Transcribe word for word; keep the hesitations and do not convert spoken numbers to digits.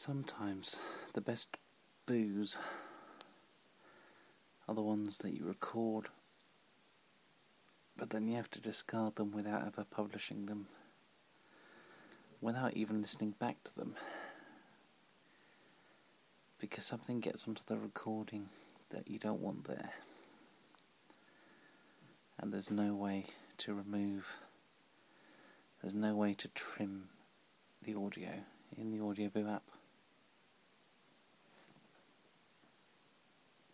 Sometimes the best boos are the ones that you record, but then you have to discard them without ever publishing them, without even listening back to them, because something gets onto the recording that you don't want there, and there's no way to remove, there's no way to trim the audio in the Audioboo app.